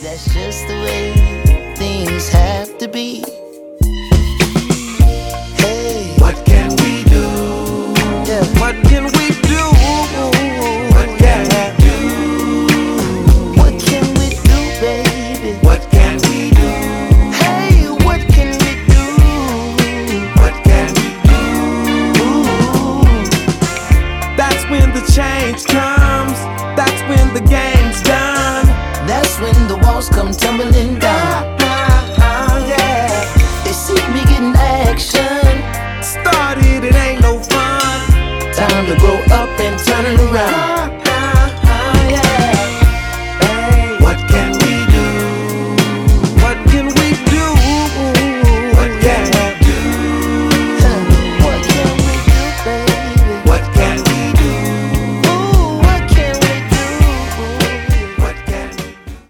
That's just the way things have to be. Hey, what can we do? yeah. What can we do? What can we do? What can we do, baby? What can we do? Hey, what can we do? What can we do? That's when the change comes. That's when the game's done. That's when the walls come tumbling down. Yeah. They see me getting action. Started, it ain't no fun. Time to grow up and turn it around.